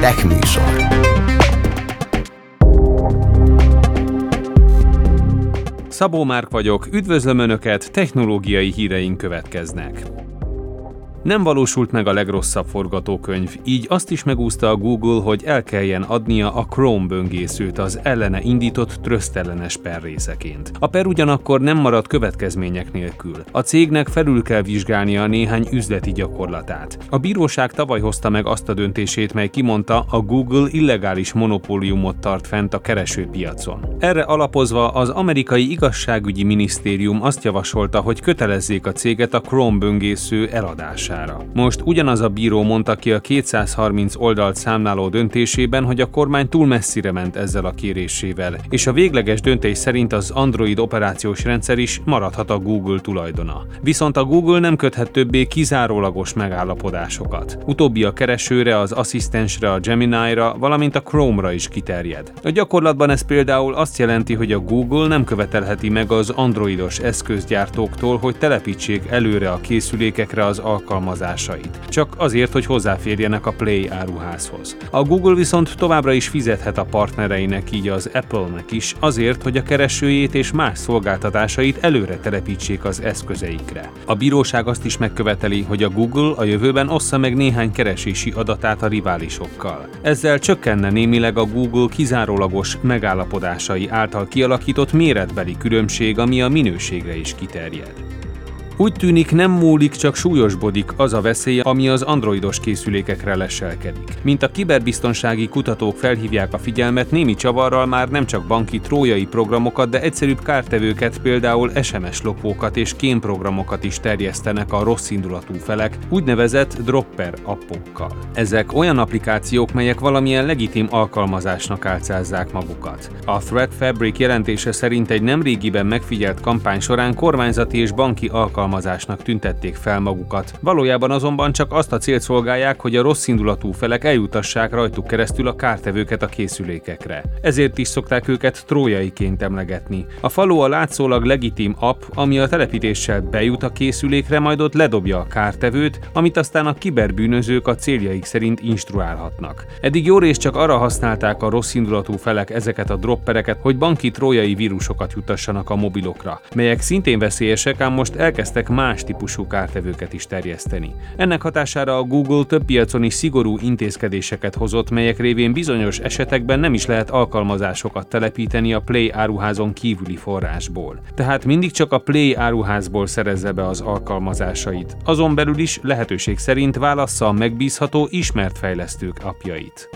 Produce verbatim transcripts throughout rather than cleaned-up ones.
Tech műsor. Szabó Márk vagyok, üdvözlöm Önöket, technológiai híreink következnek. Nem valósult meg a legrosszabb forgatókönyv, így azt is megúszta a Google, hogy el kelljen adnia a Chrome böngészőt az ellene indított trösztellenes per részeként. A per ugyanakkor nem marad következmények nélkül. A cégnek felül kell vizsgálnia néhány üzleti gyakorlatát. A bíróság tavaly hozta meg azt a döntését, mely kimondta, a Google illegális monopóliumot tart fent a keresőpiacon. Erre alapozva az amerikai igazságügyi minisztérium azt javasolta, hogy kötelezzék a céget a Chrome böngésző eladására. Most ugyanaz a bíró mondta ki a kétszázharminc oldalt számláló döntésében, hogy a kormány túl messzire ment ezzel a kérésével, és a végleges döntés szerint az Android operációs rendszer is maradhat a Google tulajdona. Viszont a Google nem köthet többé kizárólagos megállapodásokat. Utóbbi a keresőre, az asszisztensre, a Gemini-ra, valamint a Chrome-ra is kiterjed. A gyakorlatban ez például azt jelenti, hogy a Google nem követelheti meg az androidos eszközgyártóktól, hogy telepítsék előre a készülékekre az alkalmazásait, csak azért, hogy hozzáférjenek a Play áruházhoz. A Google viszont továbbra is fizethet a partnereinek, így az Apple-nek is, azért, hogy a keresőjét és más szolgáltatásait előre telepítsék az eszközeikre. A bíróság azt is megköveteli, hogy a Google a jövőben ossza meg néhány keresési adatát a riválisokkal. Ezzel csökkenne némileg a Google kizárólagos megállapodásai által kialakított méretbeli különbség, ami a minőségre is kiterjed. Úgy tűnik, nem múlik, csak súlyosbodik az a veszély, ami az androidos készülékekre leselkedik. Mint a kiberbiztonsági kutatók felhívják a figyelmet, némi csavarral már nem csak banki trójai programokat, de egyszerűbb kártevőket, például es em es lopókat és kémprogramokat is terjesztenek a rosszindulatú felek, úgynevezett dropper appokkal. Ezek olyan applikációk, melyek valamilyen legitim alkalmazásnak álcázzák magukat. A Threat Fabric jelentése szerint egy nemrégiben megfigyelt kampány során kormányzati és banki alkalmazások alkalmazásnak tüntették fel magukat. Valójában azonban csak azt a célt szolgálják, hogy a rosszindulatú felek eljutassák rajtuk keresztül a kártevőket a készülékekre. Ezért is szokták őket trójaiként emlegetni. A follow a látszólag legitim app, ami a telepítéssel bejut a készülékre, majd ott ledobja a kártevőt, amit aztán a kiberbűnözők a céljaik szerint instruálhatnak. Eddig jórészt csak arra használták a rosszindulatú felek ezeket a droppereket, hogy banki trójai vírusokat jutassanak a mobilokra, melyek szintén veszélyesek, ám most elkezdtek más típusú kártevőket is terjeszteni. Ennek hatására a Google több piacon is szigorú intézkedéseket hozott, melyek révén bizonyos esetekben nem is lehet alkalmazásokat telepíteni a Play áruházon kívüli forrásból. Tehát mindig csak a Play áruházból szerezze be az alkalmazásait. Azon belül is lehetőség szerint válassza a megbízható, ismert fejlesztők appjait.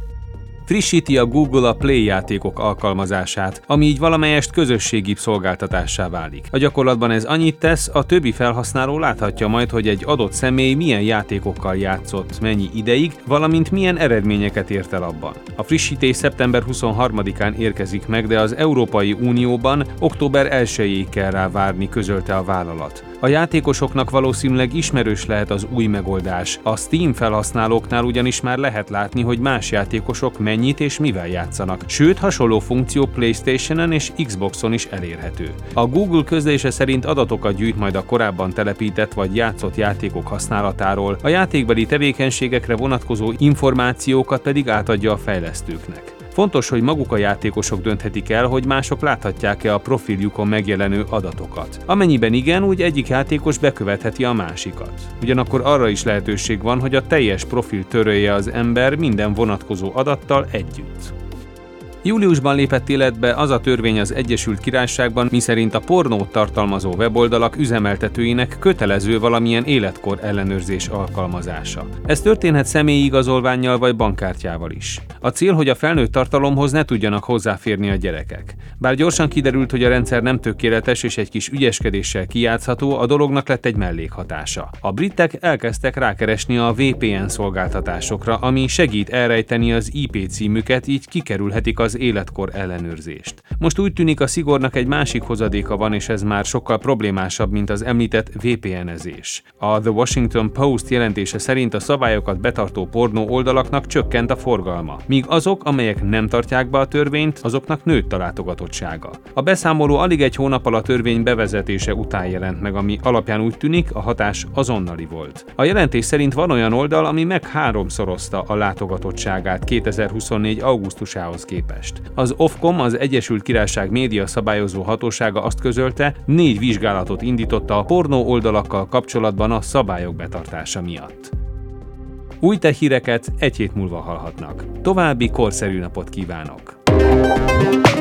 Frissíti a Google a Play játékok alkalmazását, ami így valamelyest közösségi szolgáltatássá válik. A gyakorlatban ez annyit tesz, a többi felhasználó láthatja majd, hogy egy adott személy milyen játékokkal játszott, mennyi ideig, valamint milyen eredményeket ért el abban. A frissítés szeptember huszonharmadikán érkezik meg, de az Európai Unióban október elsejéig kell rá várni, közölte a vállalat. A játékosoknak valószínűleg ismerős lehet az új megoldás. A Steam felhasználóknál ugyanis már lehet látni, hogy más játékosok mennyit és mivel játszanak, sőt hasonló funkció PlayStationen és Xboxon is elérhető. A Google közlése szerint adatokat gyűjt majd a korábban telepített vagy játszott játékok használatáról, a játékbeli tevékenységekre vonatkozó információkat pedig átadja a fejlesztőknek. Fontos, hogy maguk a játékosok dönthetik el, hogy mások láthatják-e a profiljukon megjelenő adatokat. Amennyiben igen, úgy egyik játékos bekövetheti a másikat. Ugyanakkor arra is lehetőség van, hogy a teljes profil törölje az ember minden vonatkozó adattal együtt. Júliusban lépett életbe az a törvény az Egyesült Királyságban, miszerint a pornót tartalmazó weboldalak üzemeltetőinek kötelező valamilyen életkor ellenőrzés alkalmazása. Ez történhet személyi igazolvánnyal vagy bankkártyával is. A cél, hogy a felnőtt tartalomhoz ne tudjanak hozzáférni a gyerekek. Bár gyorsan kiderült, hogy a rendszer nem tökéletes és egy kis ügyeskedéssel kijátszható, a dolognak lett egy mellékhatása. A britek elkezdtek rákeresni a vé pé en szolgáltatásokra, ami segít elrejteni az i pé címüket, így kikerülhetik az az életkor ellenőrzést. Most úgy tűnik, a szigornak egy másik hozadéka van, és ez már sokkal problémásabb, mint az említett vé pé en-ezés. A The Washington Post jelentése szerint a szabályokat betartó pornó oldalaknak csökkent a forgalma, míg azok, amelyek nem tartják be a törvényt, azoknak nőtt a látogatottsága. A beszámoló alig egy hónap alatt a törvény bevezetése után jelent meg, ami alapján úgy tűnik, a hatás azonnali volt. A jelentés szerint van olyan oldal, ami meg háromszorozta a látogatottságát kétezer-huszonnégy augusztusához képest. Az Ofcom, az Egyesült Királyság média szabályozó hatósága azt közölte, négy vizsgálatot indította a pornó oldalakkal kapcsolatban a szabályok betartása miatt. Új tech híreket egy hét múlva hallhatnak. További korszerű napot kívánok!